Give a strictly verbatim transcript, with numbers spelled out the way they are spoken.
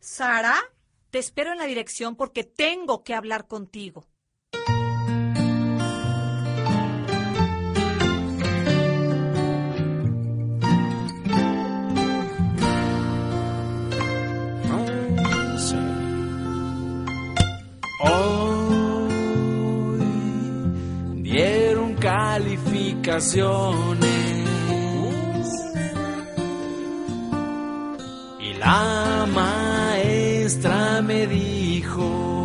Sara, te espero en la dirección porque tengo que hablar contigo. Hoy dieron calificaciones y la maestra me dijo: